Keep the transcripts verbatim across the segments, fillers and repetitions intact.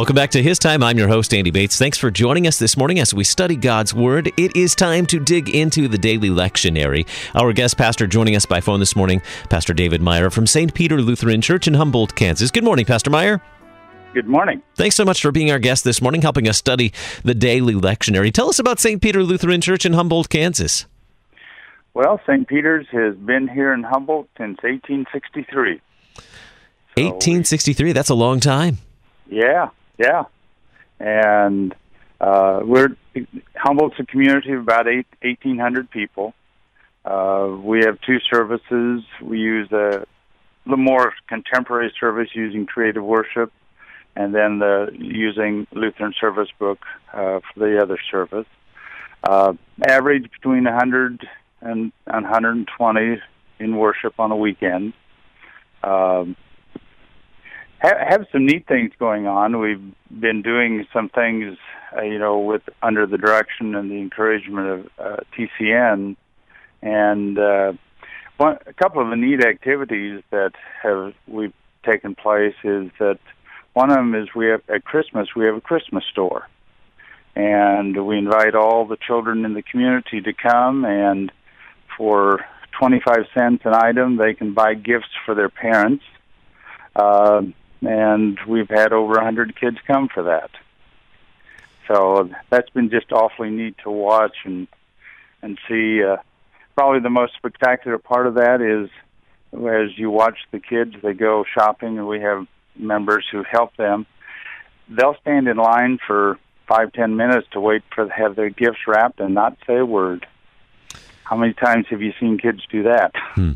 Welcome back to His Time. I'm your host, Andy Bates. Thanks for joining us this morning as we study God's Word. It is time to dig into the daily lectionary. Our guest pastor joining us by phone this morning, Pastor David Meyer from Saint Peter Lutheran Church in Humboldt, Kansas. Good morning, Pastor Meyer. Good morning. Thanks so much for being our guest this morning, helping us study the daily lectionary. Tell us about Saint Peter Lutheran Church in Humboldt, Kansas. Well, Saint Peter's has been here in Humboldt since eighteen sixty-three. So, eighteen sixty-three, that's a long time. Yeah, yeah. And uh, we're Humboldt's a community of about eight, eighteen hundred people. Uh, we have two services. We use a the more contemporary service using creative worship, and then the using Lutheran Service Book uh, for the other service. Uh, average between one hundred and one hundred twenty in worship on a weekend. Um, have, have some neat things going on. We've been doing some things, uh, you know, with under the direction and the encouragement of uh, T C N, and uh, one, a couple of the neat activities that have we've taken place is that one of them is we have at Christmas we have a Christmas store, and we invite all the children in the community to come, and for twenty-five cents an item, they can buy gifts for their parents. Uh, and we've had over one hundred kids come for that. So that's been just awfully neat to watch and and see. Uh, probably the most spectacular part of that is as you watch the kids, they go shopping, and we have members who help them. They'll stand in line for five, ten minutes to wait for to have their gifts wrapped and not say a word. How many times have you seen kids do that? Hmm.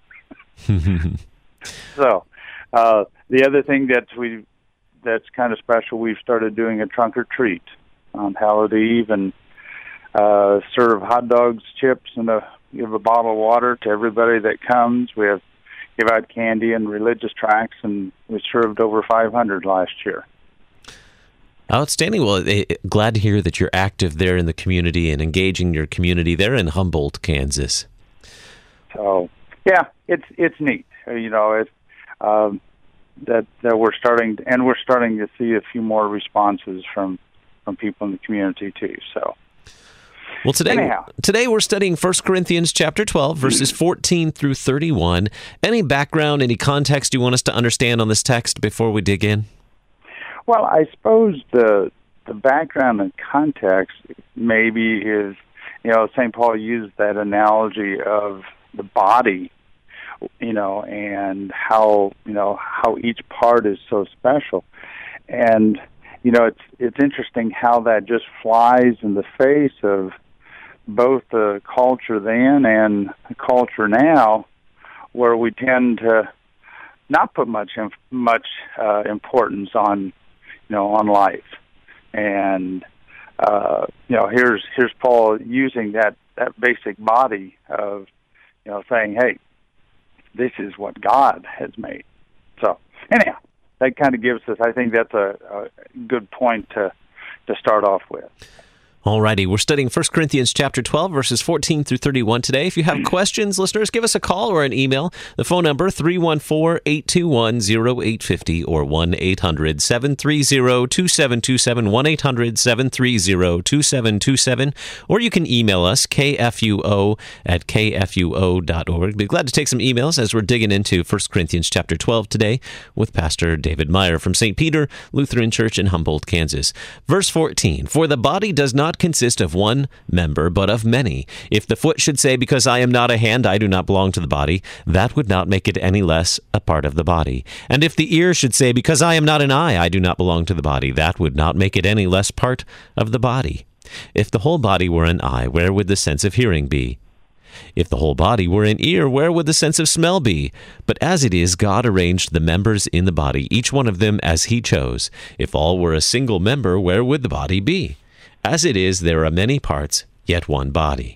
so, uh, the other thing that we that's kind of special, we've started doing a trunk or treat on Halloween Eve, and uh, serve hot dogs, chips, and a, give a bottle of water to everybody that comes. We have give out candy and religious tracts, and we served over five hundred last year. Outstanding. Well, eh, glad to hear that you're active there in the community and engaging your community there in Humboldt, Kansas. So, yeah, it's it's neat. You know, it's um, that that we're starting, and we're starting to see a few more responses from from people in the community too. So. Well, today, Anyhow. today we're studying First Corinthians chapter twelve, verses fourteen through thirty-one. Any background, any context you want us to understand on this text before we dig in? Well, I suppose the the background and context maybe is, you know, Saint Paul used that analogy of the body, you know, and how, you know, how each part is so special. And, you know, it's it's interesting how that just flies in the face of both the culture then and the culture now, where we tend to not put much much uh, importance on, you know, on life. And uh, you know, here's here's Paul using that that basic body of, you know, saying, hey, this is what God has made. So anyhow, that kind of gives us, I think that's a, a good point to to start off with. Alrighty, we're studying First Corinthians chapter twelve, verses fourteen through thirty-one today. If you have questions, listeners, give us a call or an email. The phone number, three one four, eight two one, zero eight five zero or one eight hundred, seven three zero, two seven two seven, one eight hundred, seven three zero, two seven two seven. Or you can email us, k f u o at k f u o dot org. Be glad to take some emails as we're digging into First Corinthians chapter twelve today with Pastor David Meyer from Saint Peter Lutheran Church in Humboldt, Kansas. Verse fourteen, for the body does not consist of one member, but of many. If the foot should say, because I am not a hand, I do not belong to the body, that would not make it any less a part of the body. And if the ear should say, because I am not an eye, I do not belong to the body, that would not make it any less part of the body. If the whole body were an eye, where would the sense of hearing be? If the whole body were an ear, where would the sense of smell be? But as it is, God arranged the members in the body, each one of them as he chose. If all were a single member, where would the body be? As it is, there are many parts, yet one body.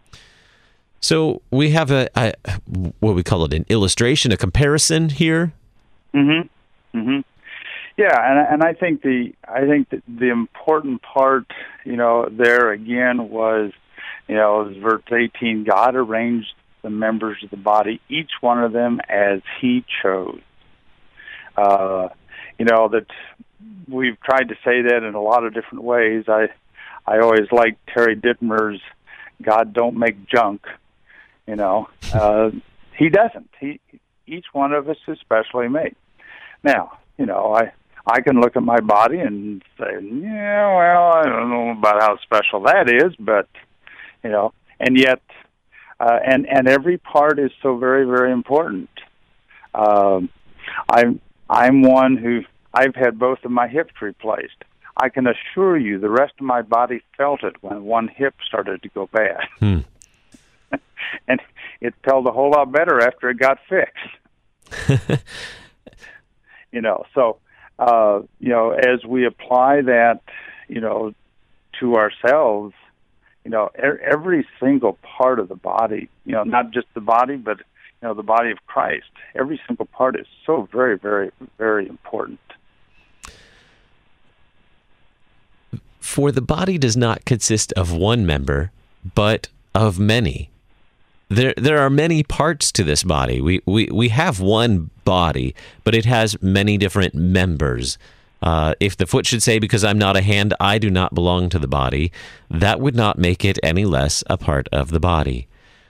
So we have a, a what we call it, an illustration, a comparison here. Mm-hmm. Mm-hmm. Yeah, and and I think the I think that the important part, you know, there again was, you know, verse eighteen. God arranged the members of the body, each one of them as He chose. Uh, you know that we've tried to say that in a lot of different ways. I I always like Terry Dittmer's "God don't make junk." You know, uh, he doesn't. He each one of us is specially made. Now, you know, I I can look at my body and say, yeah, well, I don't know about how special that is, but you know, and yet, uh, and and every part is so very, very important. Um, I'm I'm one who I've had both of my hips replaced. I can assure you, the rest of my body felt it when one hip started to go bad, hmm. and it felt a whole lot better after it got fixed. You know, so uh, you know, as we apply that, you know, to ourselves, you know, er- every single part of the body, you know, not just the body, but you know, the body of Christ. Every single part is so very, very, very important. For the body does not consist of one member, but of many. There there are many parts to this body. We we, we have one body, but it has many different members. Uh, if the foot should say, because I'm not a hand, I do not belong to the body, that would not make it any less a part of the body.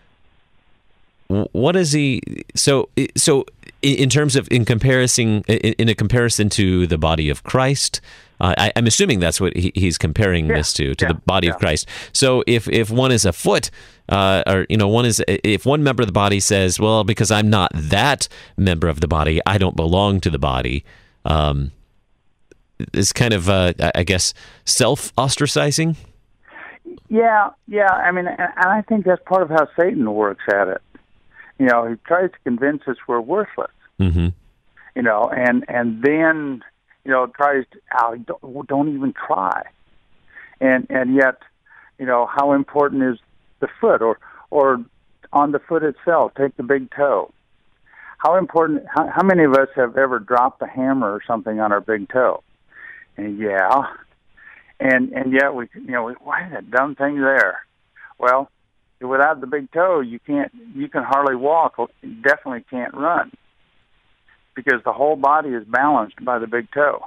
What is he? So, so in terms of in comparison, in a comparison to the body of Christ, uh, I, I'm assuming that's what he, he's comparing yeah, this to, to yeah, the body yeah. of Christ. So, if if one is a foot, uh, or you know, one is if one member of the body says, "Well, because I'm not that member of the body, I don't belong to the body," um, is kind of, uh, I guess, self-ostracizing. Yeah, yeah. I mean, and I think that's part of how Satan works at it. You know, he tries to convince us we're worthless. Mm-hmm. You know, and and then you know tries to oh, don't, don't even try. And and yet, you know, how important is the foot, or or on the foot itself? Take the big toe. How important? How, how many of us have ever dropped a hammer or something on our big toe? And yeah, and and yet we you know we, why is that dumb thing there? Well, without the big toe, you can't. You can hardly walk. You definitely can't run, because the whole body is balanced by the big toe.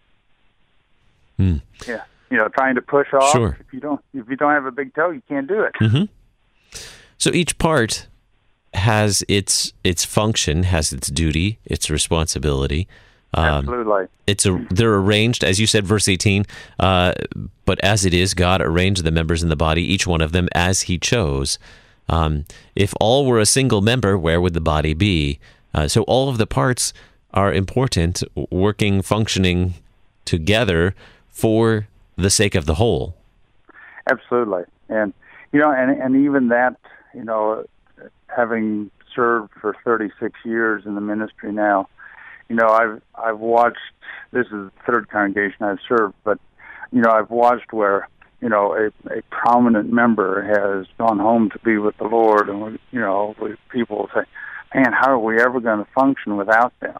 Mm. Yeah, you know, trying to push off. Sure. If you don't, if you don't have a big toe, you can't do it. Mm-hmm. So each part has its its function, has its duty, its responsibility. Um, Absolutely. It's a, they're arranged, as you said, verse eighteen, uh, but as it is, God arranged the members in the body, each one of them, as he chose. Um, if all were a single member, where would the body be? Uh, so all of the parts are important, working, functioning together for the sake of the whole. Absolutely. And, you know, and, and even that, you know, having served for thirty-six years in the ministry now, you know, I've I've watched. This is the third congregation I've served, but you know, I've watched where you know a, a prominent member has gone home to be with the Lord, and we, you know, we, people say, "Man, how are we ever going to function without them?"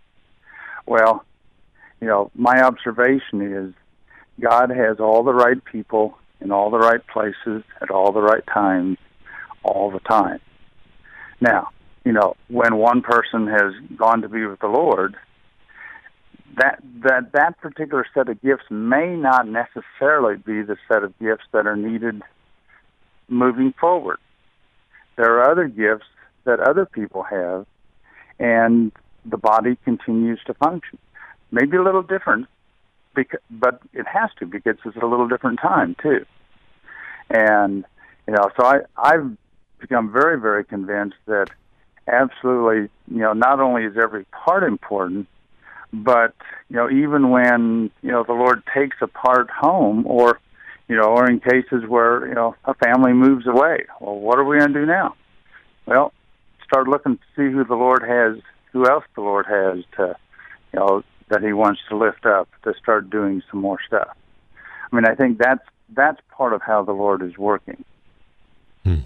Well, you know, my observation is God has all the right people in all the right places at all the right times, all the time. Now, you know, when one person has gone to be with the Lord, that that that particular set of gifts may not necessarily be the set of gifts that are needed moving forward. There are other gifts that other people have, and the body continues to function. Maybe a little different, because, but it has to, because it's a little different time, too. And, you know, so I, I've become very, very convinced that absolutely, you know, not only is every part important, but, you know, even when, you know, the Lord takes a part home, or, you know, or in cases where, you know, a family moves away, well, what are we going to do now? Well, start looking to see who the Lord has, who else the Lord has to, you know, that he wants to lift up, to start doing some more stuff. I mean, I think that's, that's part of how the Lord is working. Hmm.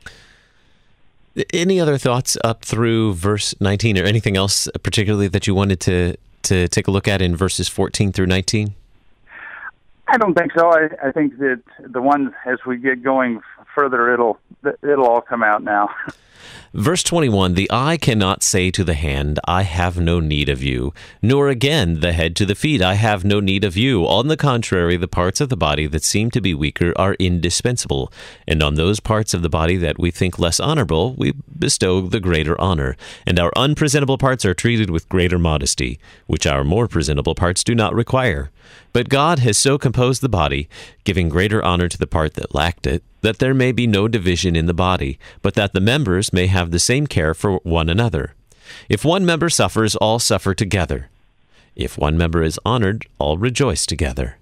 Any other thoughts up through verse nineteen, or anything else particularly that you wanted to, to take a look at in verses fourteen through nineteen? I don't think so. I, I think that the one, as we get going further, it'll it'll all come out now. Verse twenty-one, the eye cannot say to the hand, I have no need of you, nor again the head to the feet, I have no need of you. On the contrary, the parts of the body that seem to be weaker are indispensable, and on those parts of the body that we think less honorable, we bestow the greater honor, and our unpresentable parts are treated with greater modesty, which our more presentable parts do not require. But God has so composed the body, giving greater honor to the part that lacked it, that there may be no division in the body, but that the members may have the same care for one another. If one member suffers, all suffer together. If one member is honored, all rejoice together.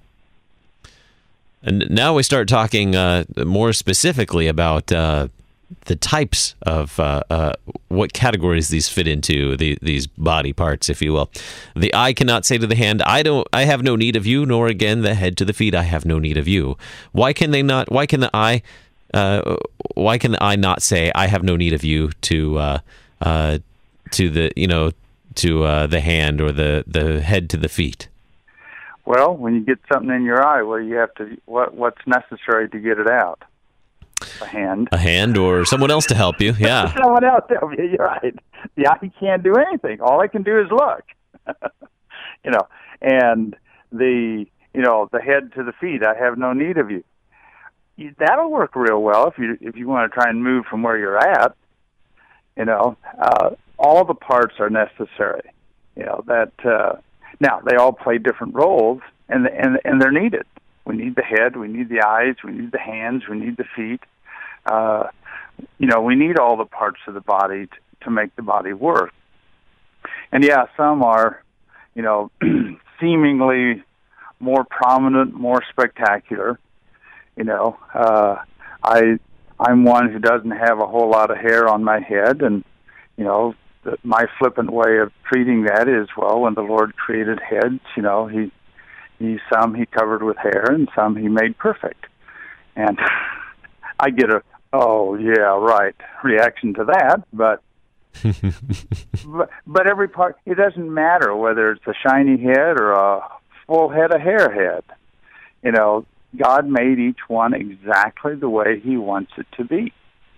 And now we start talking uh, more specifically about uh, the types of uh, uh, what categories these fit into, the, these body parts, if you will. The eye cannot say to the hand, I don't, I have no need of you, nor again the head to the feet, I have no need of you. Why can they not? Why can the eye? Uh, why can the eye not say, I have no need of you to uh, uh, to the you know to uh, the hand, or the, the head to the feet? Well, when you get something in your eye, well, you have to. What what's necessary to get it out? A hand. A hand or someone else to help you, yeah. Someone else to help you, you're right. The eye can't do anything. All I can do is look. you know, and the, you know, the head to the feet, I have no need of you. That'll work real well if you if you want to try and move from where you're at. You know, uh, all the parts are necessary. You know, that, uh, now, they all play different roles, and and and they're needed. We need the head, we need the eyes, we need the hands, we need the feet. Uh, you know, we need all the parts of the body to, to make the body work. And yeah, some are, you know, seemingly more prominent, more spectacular. You know, uh, I, I'm one who doesn't have a whole lot of hair on my head, and, you know, the, my flippant way of treating that is, well, when the Lord created heads, you know, he, he some he covered with hair, and some he made perfect. And I get a, oh, yeah, right, reaction to that, but, but but every part, it doesn't matter whether it's a shiny head or a full head of hair head. You know, God made each one exactly the way he wants it to be.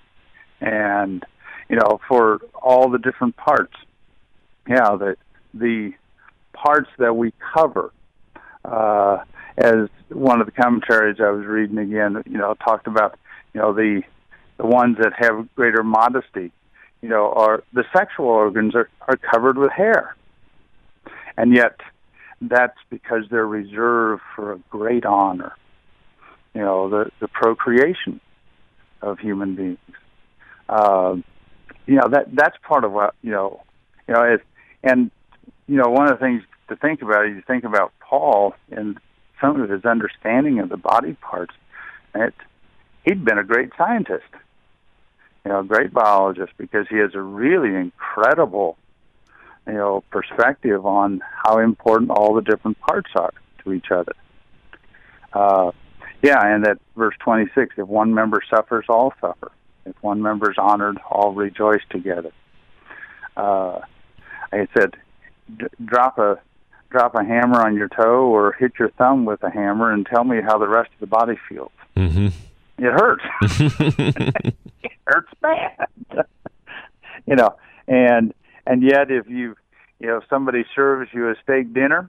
And, you know, for all the different parts, yeah, the, the parts that we cover, uh, as one of the commentaries I was reading again, you know, talked about, you know, the the ones that have greater modesty, you know, are the sexual organs are, are covered with hair. And yet that's because they're reserved for a great honor, you know, the, the procreation of human beings. Uh, you know, that that's part of what, you know, you know, it, and, you know, one of the things to think about is you think about Paul and some of his understanding of the body parts. It, he'd been a great scientist, you know, a great biologist, because he has a really incredible, you know, perspective on how important all the different parts are to each other. Uh, yeah, and that verse twenty-six, if one member suffers, all suffer. If one member is honored, all rejoice together. Uh, like I said, d- drop a drop a hammer on your toe or hit your thumb with a hammer and tell me how the rest of the body feels. Mm-hmm. It hurts. It hurts bad. you know, and and yet if you you know if somebody serves you a steak dinner,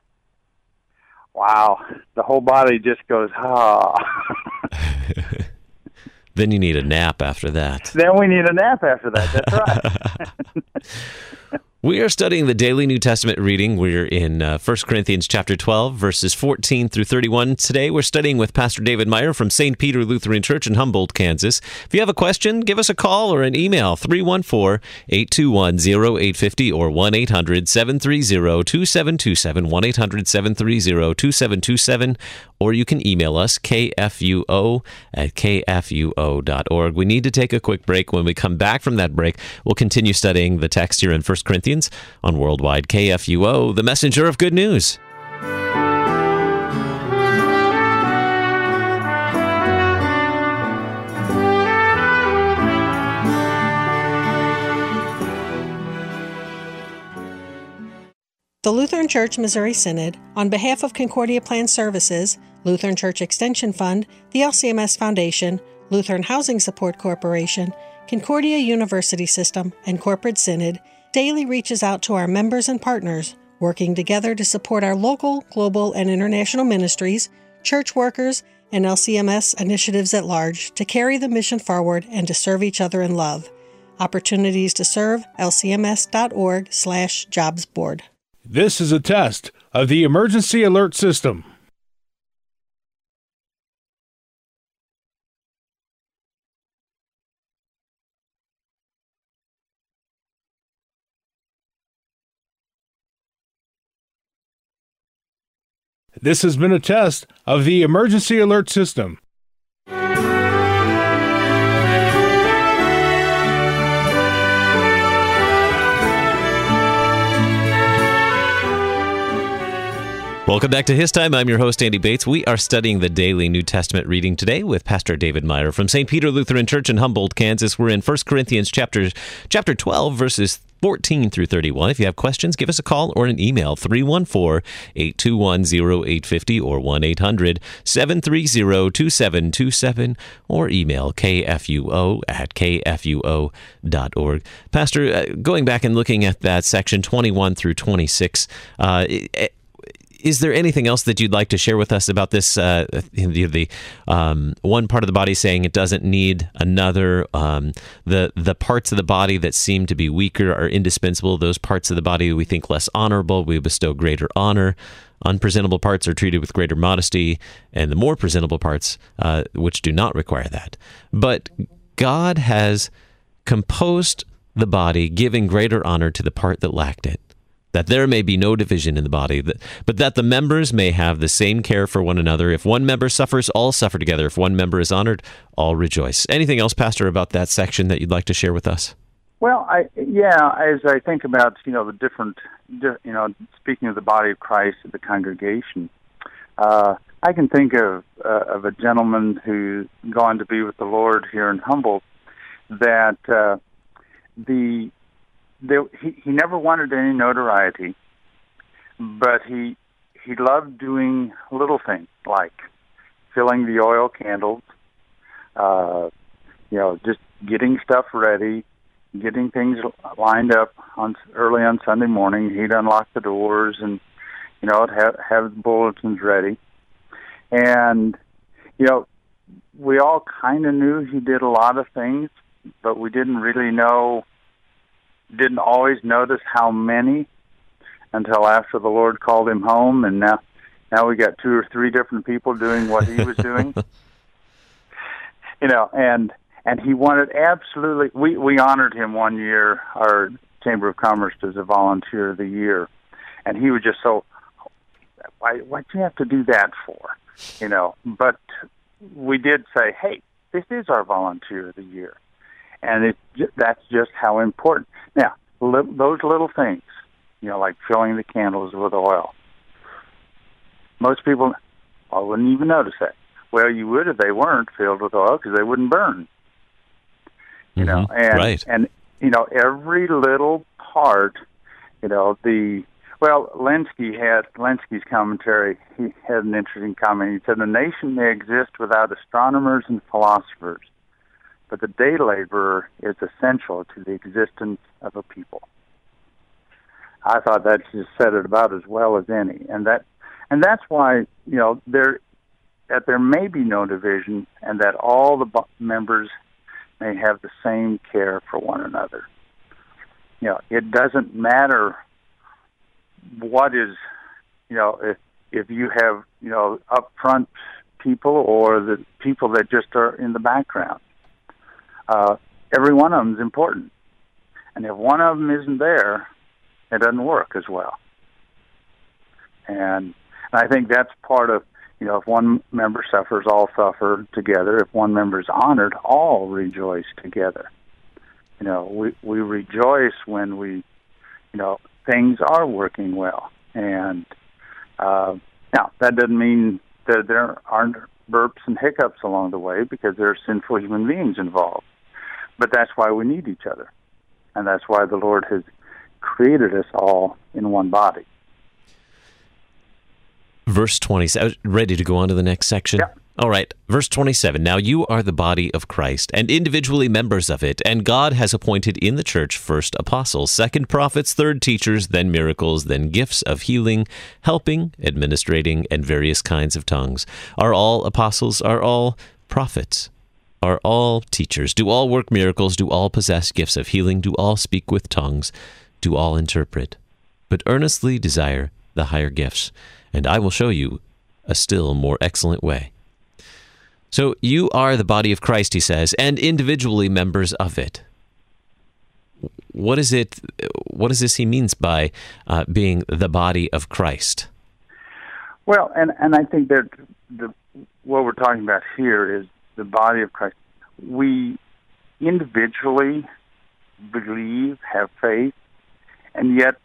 wow, the whole body just goes, ah. Then you need a nap after that. Then we need a nap after that. That's right. We are studying the daily New Testament reading. We're in uh, First Corinthians chapter twelve, verses fourteen through thirty-one. Today, we're studying with Pastor David Meyer from Saint Peter Lutheran Church in Humboldt, Kansas. If you have a question, give us a call or an email, three one four, eight two one, zero eight five zero or one eight hundred, seven three zero, two seven two seven, one eight hundred, seven three zero, two seven two seven, or you can email us, k f u o at k f u o dot org. We need to take a quick break. When we come back from that break, we'll continue studying the text here in First Corinthians on Worldwide K F U O, the messenger of good news. The Lutheran Church Missouri Synod, on behalf of Concordia Plan Services, Lutheran Church Extension Fund, the L C M S Foundation, Lutheran Housing Support Corporation, Concordia University System and Corporate Synod daily reaches out to our members and partners, working together to support our local, global, and international ministries, church workers, and L C M S initiatives at large to carry the mission forward and to serve each other in love. Opportunities to serve, lcms.org slash jobs board. This is a test of the emergency alert system. This has been a test of the emergency alert system. Welcome back to His Time. I'm your host, Andy Bates. We are studying the daily New Testament reading today with Pastor David Meyer from Saint Peter Lutheran Church in Humboldt, Kansas. We're in First Corinthians chapter, chapter twelve, verses fourteen through thirty-one. If you have questions, give us a call or an email, three one four, eight two one, zero eight five zero or one eight hundred, seven three zero, two seven two seven, or email kfuo at kfuo dot org. Pastor, uh, going back and looking at that section twenty-one through twenty-six, uh, it, is there anything else that you'd like to share with us about this? Uh, the the um, one part of the body saying it doesn't need another. Um, the the parts of the body that seem to be weaker are indispensable. Those parts of the body we think less honorable, we bestow greater honor. Unpresentable parts are treated with greater modesty, and the more presentable parts, uh, which do not require that. But God has composed the body, giving greater honor to the part that lacked it, that there may be no division in the body, but that the members may have the same care for one another. If one member suffers, all suffer together. If one member is honored, all rejoice. Anything else, Pastor, about that section that you'd like to share with us? Well, I yeah, as I think about, you know, the different, you know, speaking of the body of Christ, the congregation, uh, I can think of uh, of a gentleman who's gone to be with the Lord here in Humboldt, that uh, the There, he, he never wanted any notoriety, but he he loved doing little things like filling the oil candles, uh, you know, just getting stuff ready, getting things lined up on early on Sunday morning. He'd unlock the doors and, you know, have have the bulletins ready, and you know, we all kind of knew he did a lot of things, but we didn't really know. Didn't always notice how many until after the Lord called him home, and now now we got two or three different people doing what he was doing. You know, and and he wanted absolutely. We we honored him one year, our Chamber of Commerce, as a Volunteer of the Year, and he was just so. Why why'd you have to do that for? You know, but we did say, hey, this is our Volunteer of the Year. And it, that's just how important. Now, li- those little things, you know, like filling the candles with oil. Most people, I wouldn't even notice that. Well, you would if they weren't filled with oil, because they wouldn't burn. You mm-hmm. know, and right. and you know, every little part. You know, the well, Lenski had Lenski's commentary. He had an interesting comment. He said, "A nation may exist without astronomers and philosophers, but the day laborer is essential to the existence of a people." I thought that just said it about as well as any, and that, and that's why, you know, there that there may be no division, and that all the members may have the same care for one another. You know, it doesn't matter what is, you know, if if you have, you know, up front people or the people that just are in the background. Uh, every one of them is important. And if one of them isn't there, it doesn't work as well. And, and I think that's part of, you know, if one member suffers, all suffer together. If one member is honored, all rejoice together. You know, we, we rejoice when we, you know, things are working well. And uh, now, that doesn't mean that there aren't burps and hiccups along the way, because there are sinful human beings involved. But that's why we need each other. And that's why the Lord has created us all in one body. Verse twenty, ready to go on to the next section? Yeah. All right, verse twenty-seven. Now you are the body of Christ, and individually members of it, and God has appointed in the church first apostles, second prophets, third teachers, then miracles, then gifts of healing, helping, administrating, and various kinds of tongues. Are all apostles? Are all prophets? Are all teachers? Do all work miracles? Do all possess gifts of healing? Do all speak with tongues? Do all interpret? But earnestly desire the higher gifts, and I will show you a still more excellent way. So you are the body of Christ, he says, and individually members of it. What is it? What does this he means by uh, being the body of Christ? Well, and, and I think that the, what we're talking about here is the body of Christ. We individually believe, have faith, and yet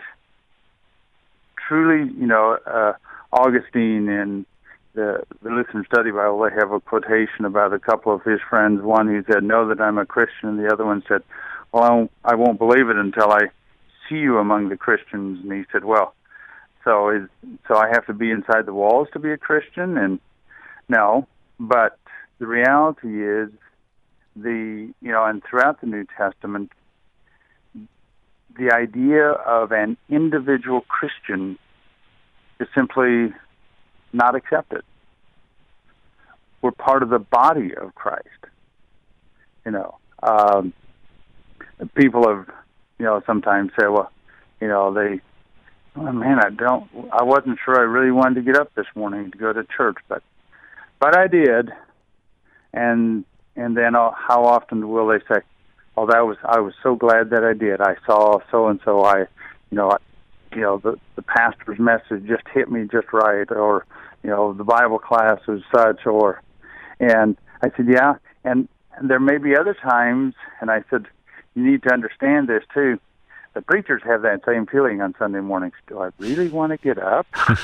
truly, you know, uh, Augustine in the, the Lutheran Study Bible, they have a quotation about a couple of his friends, one who said, know that I'm a Christian, and the other one said, well, I won't, I won't believe it until I see you among the Christians. And he said, well, so is so I have to be inside the walls to be a Christian? And no, but the reality is, the you know, and throughout the New Testament, the idea of an individual Christian is simply not accepted. We're part of the body of Christ. You know, um, people have, you know, sometimes say, well, you know, they, oh man, I don't, I wasn't sure I really wanted to get up this morning to go to church, but, but I did. And, and then uh, how often will they say, oh, that was, I was so glad that I did. I saw so-and-so, I, you know, I, you know, the, the pastor's message just hit me just right, or, you know, the Bible class was such, or, and I said, yeah, and, and there may be other times, and I said, you need to understand this too. The preachers have that same feeling on Sunday mornings. Do I really want to get up?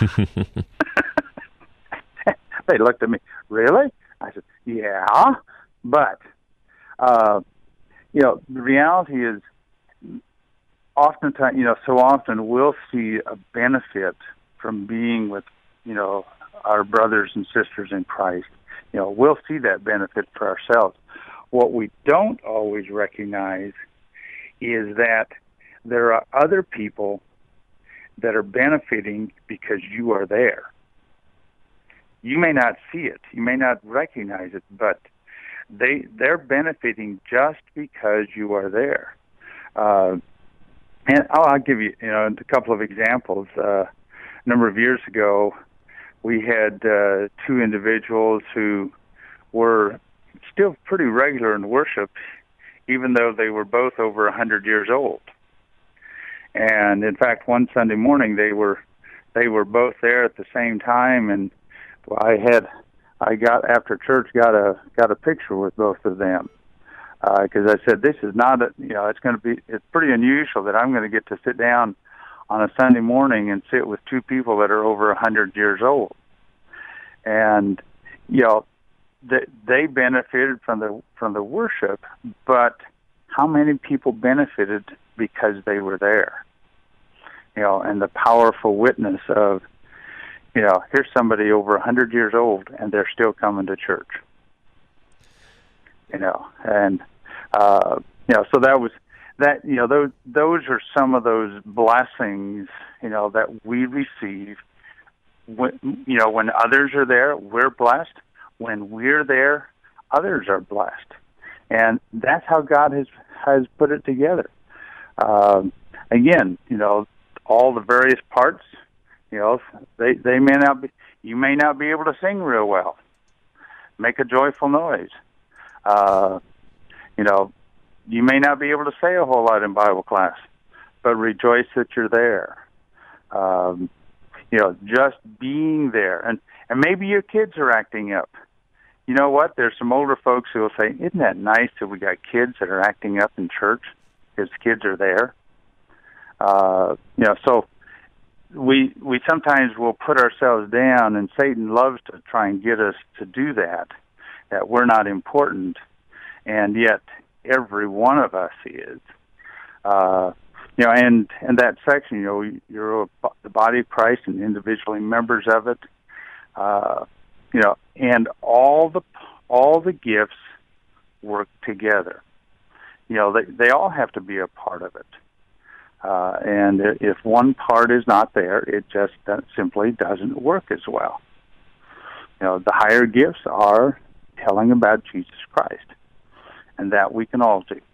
They looked at me, really? I said, yeah, but, uh, you know, the reality is, oftentimes, you know, so often we'll see a benefit from being with, you know, our brothers and sisters in Christ. You know, we'll see that benefit for ourselves. What we don't always recognize is that there are other people that are benefiting because you are there. You may not see it, you may not recognize it, but they they're benefiting just because you are there. Uh, and oh, I'll give you, you know, a couple of examples. Uh, a number of years ago, we had uh, two individuals who were still pretty regular in worship, even though they were both over a hundred years old. And in fact, one Sunday morning, they were they were both there at the same time, and well, I had I got after church got a got a picture with both of them. Because uh, I said, this is not, a, you know, it's going to be, it's pretty unusual that I'm going to get to sit down on a Sunday morning and sit with two people that are over a hundred years old. And, you know, they, they benefited from the, from the worship, but how many people benefited because they were there? You know, and the powerful witness of, you know, here's somebody over a hundred years old and they're still coming to church. You know, and, uh, you know, so that was, that, you know, those, those are some of those blessings, you know, that we receive. When, you know, when others are there, we're blessed. When we're there, others are blessed. And that's how God has, has put it together. Um, again, you know, all the various parts, you know, they, they may not be, you may not be able to sing real well. Make a joyful noise. Uh, you know, you may not be able to say a whole lot in Bible class, but rejoice that you're there. Um, you know, just being there. And, and maybe your kids are acting up. You know what? There's some older folks who will say, isn't that nice that we got kids that are acting up in church because kids are there? Uh, you know, so we we sometimes will put ourselves down, and Satan loves to try and get us to do that, that we're not important, and yet every one of us is. Uh, you know, and, and that section, you know, you're a, the body of Christ and individually members of it. Uh, you know, and all the all the gifts work together. You know, they they all have to be a part of it. Uh, and if one part is not there, it just simply doesn't work as well. You know, the higher gifts are telling about Jesus Christ, and that we can all do.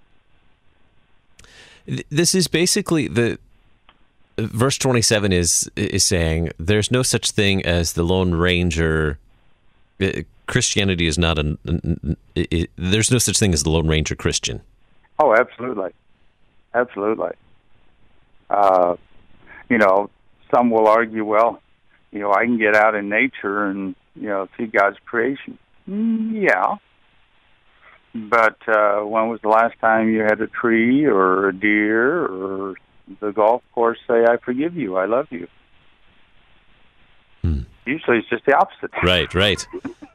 This is basically the verse twenty-seven is is saying there's no such thing as the Lone Ranger. Christianity is not a. It, it, there's no such thing as the Lone Ranger Christian. Oh, absolutely, absolutely. Uh, you know, some will argue, well, you know, I can get out in nature and, you know, see God's creation. Mm, yeah. But uh, when was the last time you had a tree or a deer or the golf course say, I forgive you, I love you? Hmm. Usually it's just the opposite. Right, right.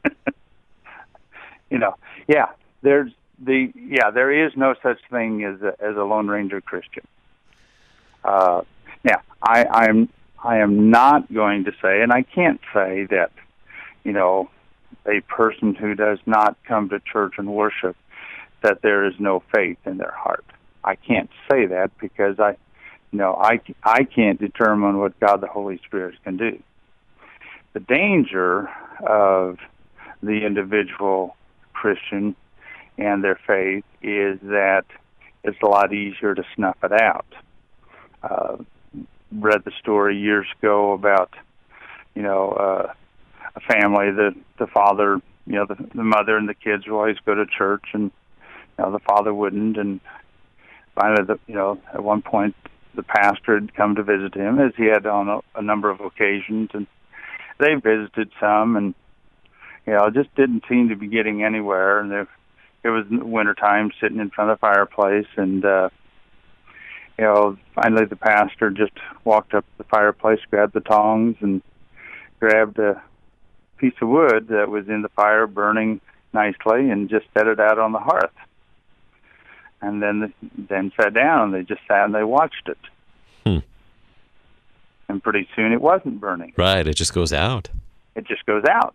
You know, yeah, there's the, yeah, there is no such thing as a, as a Lone Ranger Christian. Uh, now, I, I'm I am not going to say, and I can't say that, you know, a person who does not come to church and worship, that there is no faith in their heart. I can't say that because I, you know, I, I can't determine what God the Holy Spirit can do. The danger of the individual Christian and their faith is that it's a lot easier to snuff it out. Uh, read the story years ago about, you know, uh, a family that the father, you know, the, the mother and the kids would always go to church, and you know, the father wouldn't. And finally, the, you know, at one point, the pastor had come to visit him, as he had on a, a number of occasions, and they visited some, and you know, just didn't seem to be getting anywhere. And there, it was wintertime, sitting in front of the fireplace, and uh, you know, finally the pastor just walked up to the fireplace, grabbed the tongs, and grabbed a piece of wood that was in the fire burning nicely and just set it out on the hearth. And then the, then sat down, and they just sat and they watched it. Hmm. And pretty soon it wasn't burning. Right, it just goes out. It just goes out.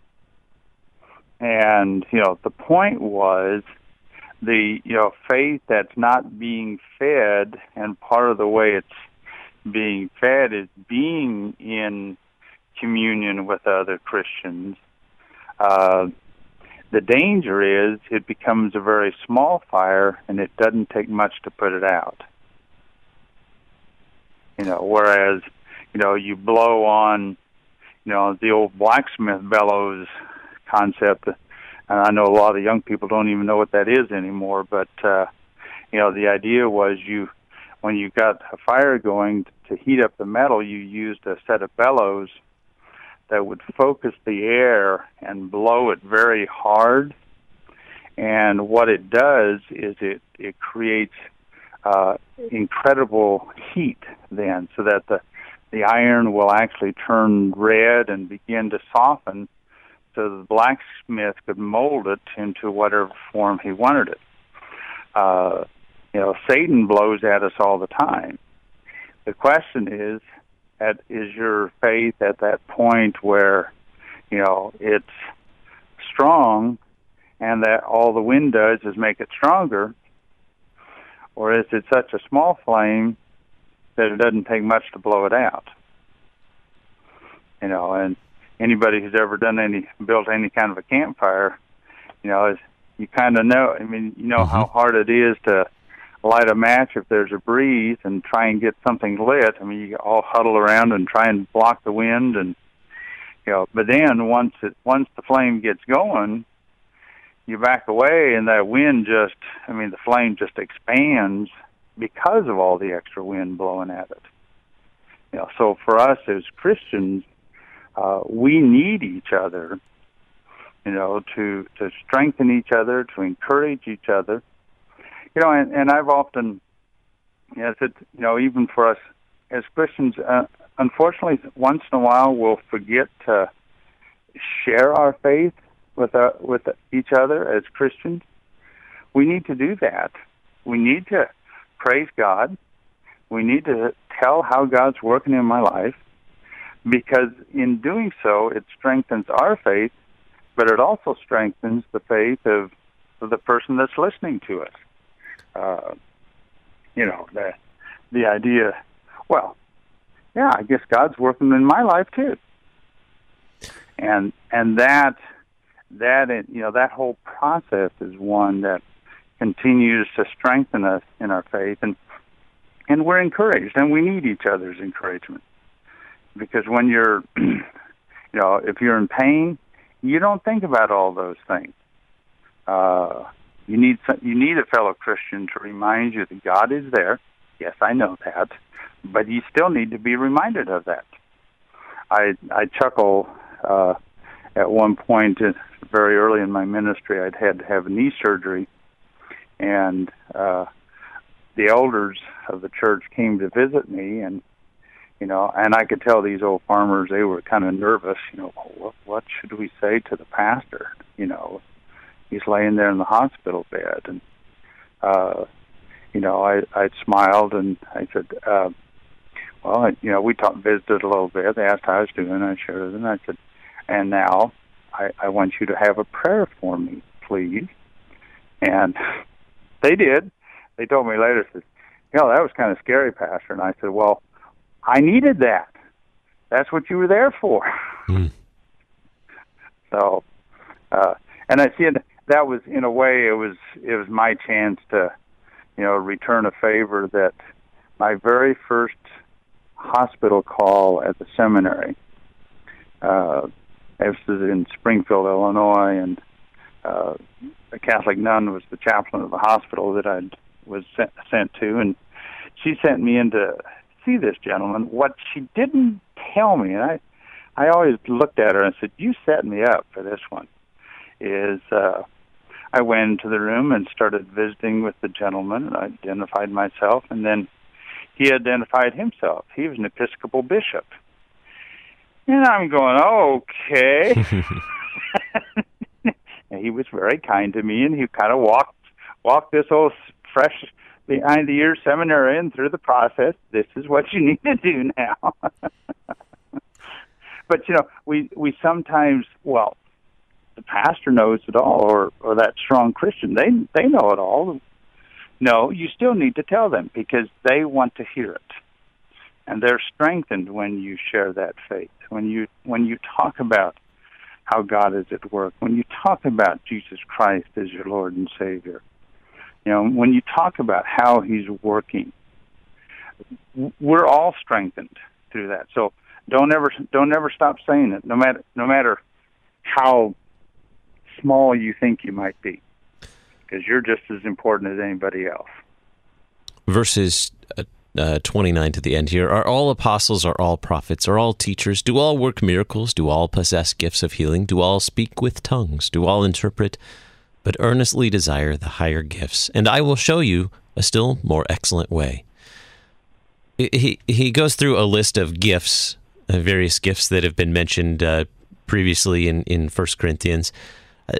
And, you know, the point was the, you know, faith that's not being fed, and part of the way it's being fed is being in communion with other Christians. Uh, the danger is it becomes a very small fire, and it doesn't take much to put it out. You know, whereas, you know, you blow on, you know, the old blacksmith bellows concept. And I know a lot of young people don't even know what that is anymore, but, uh, you know, the idea was you, when you got a fire going to heat up the metal, you used a set of bellows that would focus the air and blow it very hard. And what it does is it, it creates uh, incredible heat then, so that the, the iron will actually turn red and begin to soften, so the blacksmith could mold it into whatever form he wanted it. Uh, you know, Satan blows at us all the time. The question is, at, is your faith at that point where, you know, it's strong and that all the wind does is make it stronger, or is it such a small flame that it doesn't take much to blow it out? You know, and anybody who's ever done any, built any kind of a campfire, you know, is, you kind of know, I mean, you know mm-hmm. how hard it is to light a match if there's a breeze and try and get something lit. I mean, you all huddle around and try and block the wind, and, you know, but then once it, once the flame gets going, you back away, and that wind just, I mean, the flame just expands because of all the extra wind blowing at it. You know, so for us as Christians, Uh, we need each other, you know, to, to strengthen each other, to encourage each other. You know, and, and I've often, yes, it, you know, even for us as Christians, uh, unfortunately, once in a while we'll forget to share our faith with uh, with each other as Christians. We need to do that. We need to praise God. We need to tell how God's working in my life, because in doing so, it strengthens our faith, but it also strengthens the faith of, of the person that's listening to us. Uh, you know, the the idea, well, yeah, I guess God's working in my life too, and and that that you know that whole process is one that continues to strengthen us in our faith, and and we're encouraged, and we need each other's encouragement, because when you're, you know, if you're in pain, you don't think about all those things. Uh, you need you need a fellow Christian to remind you that God is there. Yes, I know that, but you still need to be reminded of that. I I chuckle. Uh, at one point, uh, very early in my ministry, I'd had to have a knee surgery, and uh, the elders of the church came to visit me, and you know, and I could tell these old farmers, they were kind of nervous. You know, what, what should we say to the pastor? You know, he's laying there in the hospital bed, and uh, you know, I I smiled and I said, uh, well, I, you know, we talked, visited a little bit. They asked how I was doing. I shared with them. I said, and now I, I want you to have a prayer for me, please. And they did. They told me later, said, you know, that was kind of scary, Pastor. And I said, well, I needed that. That's what you were there for. Mm. So, uh, and I see it, that was, in a way, it was it was my chance to, you know, return a favor that my very first hospital call at the seminary, uh, I was in Springfield, Illinois, and uh, a Catholic nun was the chaplain of the hospital that I was sent, sent to, and she sent me in to see this gentleman. What she didn't tell me, and I, I always looked at her and said, you set me up for this one, is uh, I went into the room and started visiting with the gentleman, and I identified myself, and then he identified himself. He was an Episcopal bishop. And I'm going, okay. And he was very kind to me, and he kind of walked walked this old fresh behind the ears seminarian through the process. This is what you need to do now. But, you know, we, we sometimes, well, the pastor knows it all, or, or that strong Christian, they they know it all. No, you still need to tell them, because they want to hear it. And they're strengthened when you share that faith, when you when you talk about how God is at work, when you talk about Jesus Christ as your Lord and Savior, you know, when you talk about how He's working. We're all strengthened through that. So don't ever don't ever stop saying it, no matter no matter how small you think you might be, because you're just as important as anybody else. Verses uh, uh, twenty-nine to the end here. Are all apostles, are all prophets, are all teachers? Do all work miracles? Do all possess gifts of healing? Do all speak with tongues? Do all interpret? But earnestly desire the higher gifts, and I will show you a still more excellent way. He, he goes through a list of gifts, uh, various gifts that have been mentioned uh, previously in, in First Corinthians. Uh,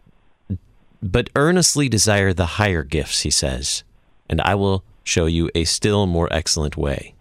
but earnestly desire the higher gifts, he says, and I will show you a still more excellent way.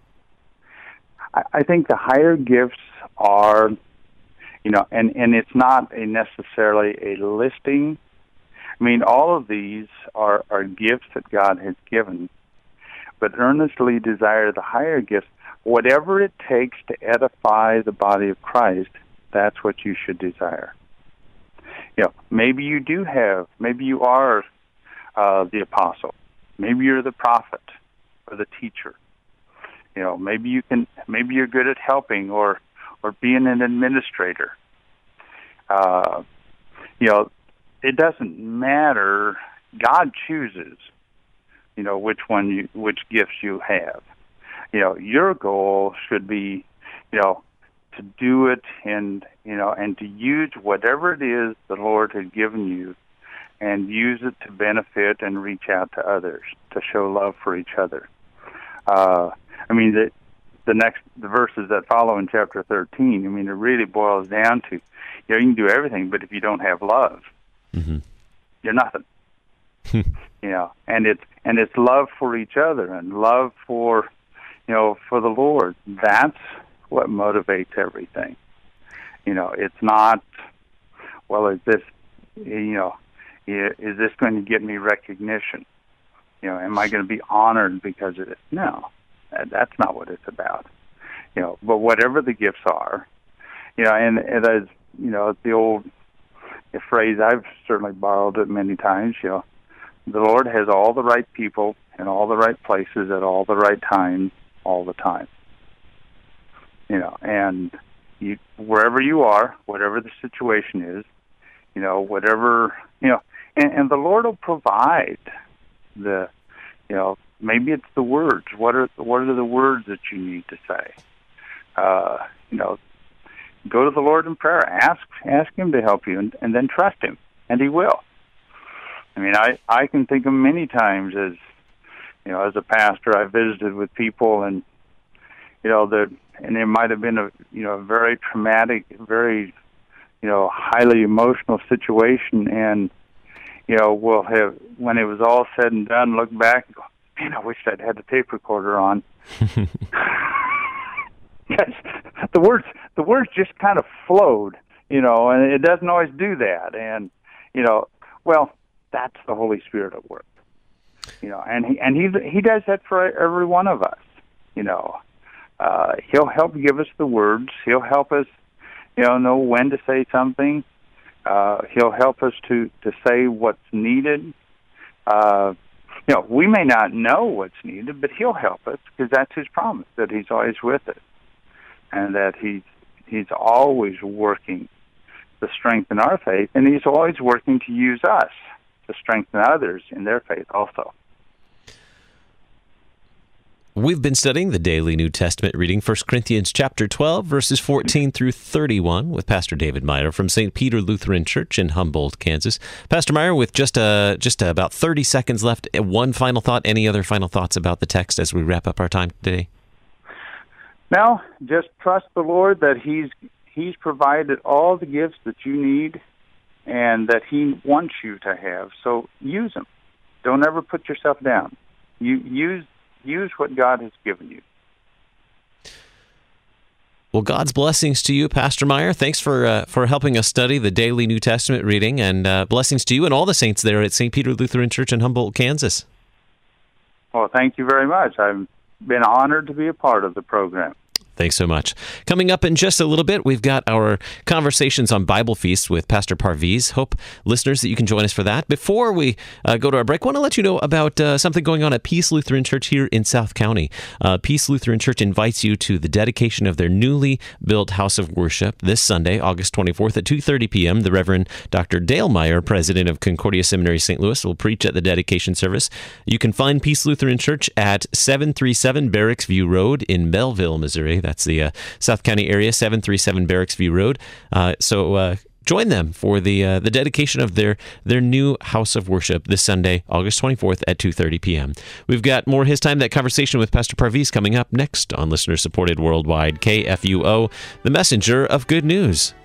I think the higher gifts are, you know, and, and it's not a necessarily a listing. I mean, all of these are, are gifts that God has given, but earnestly desire the higher gifts. Whatever it takes to edify the body of Christ, that's what you should desire. You know, maybe you do have, maybe you are uh, the apostle, maybe you're the prophet or the teacher. You know, maybe you can, maybe you're good at helping or or being an administrator. Uh, you know, it doesn't matter. God chooses, you know, which one you, which gifts you have. You know, your goal should be, you know, to do it and, you know, and to use whatever it is the Lord has given you and use it to benefit and reach out to others, to show love for each other. Uh, I mean, the, the next, the verses that follow in chapter thirteen, I mean, it really boils down to, you know, you can do everything, but if you don't have love, mm-hmm. you're nothing. You know, and it's, and it's love for each other and love for, you know, for the Lord. That's what motivates everything. You know, it's not, well, is this, you know, is this going to get me recognition? You know, am I going to be honored because of it? No, that's not what it's about. You know, but whatever the gifts are, you know, and, and as, you know, the old phrase, I've certainly borrowed it many times, you know, the Lord has all the right people in all the right places at all the right times, all the time. You know, and you, wherever you are, whatever the situation is, you know, whatever, you know, and, and the Lord will provide the, you know, maybe it's the words. What are what are the words that you need to say? Uh, you know, go to the Lord in prayer. Ask ask Him to help you, and, and then trust Him, and He will. I mean, I, I can think of many times as, you know, as a pastor, I visited with people, and, you know, the and it might have been a, you know, a very traumatic, very, you know, highly emotional situation, and, you know, we'll have, when it was all said and done, look back and go, man, I wish I'd had the tape recorder on. Yes, the words, the words just kind of flowed, you know, and it doesn't always do that, and, you know, well, that's the Holy Spirit at work, you know, and he and he he does that for every one of us, you know. Uh, he'll help give us the words. He'll help us, you know, know when to say something. Uh, he'll help us to, to say what's needed. Uh, you know, we may not know what's needed, but He'll help us because that's His promise, that He's always with us, and that He's He's always working to strengthen our faith, and He's always working to use us to strengthen others in their faith also. We've been studying the daily New Testament reading, First Corinthians chapter twelve, verses fourteen through thirty-one, with Pastor David Meyer from Saint Peter Lutheran Church in Humboldt, Kansas. Pastor Meyer, with just uh, just about thirty seconds left, one final thought. Any other final thoughts about the text as we wrap up our time today? No, just trust the Lord that He's He's provided all the gifts that you need and that He wants you to have. So use them. Don't ever put yourself down. You use use what God has given you. Well, God's blessings to you, Pastor Meyer. Thanks for uh, for helping us study the daily New Testament reading, and uh, blessings to you and all the saints there at Saint Peter Lutheran Church in Humboldt, Kansas. Well, thank you very much. I've been honored to be a part of the program. Thanks so much. Coming up in just a little bit, we've got our conversations on Bible Feast with Pastor Parviz. Hope, listeners, that you can join us for that. Before we uh, go to our break, I want to let you know about uh, something going on at Peace Lutheran Church here in South County. Uh, Peace Lutheran Church invites you to the dedication of their newly built house of worship this Sunday, August twenty-fourth at two thirty p.m. The Reverend Doctor Dale Meyer, president of Concordia Seminary Saint Louis, will preach at the dedication service. You can find Peace Lutheran Church at seven thirty-seven Barracks View Road in Melville, Missouri. That's the uh, South County area, seven thirty-seven Barracks View Road. Uh, so uh, join them for the uh, the dedication of their their new house of worship this Sunday, August twenty-fourth at two thirty p.m. We've got more His Time, That Conversation with Pastor Parviz coming up next on listener-supported worldwide K F U O, the messenger of good news.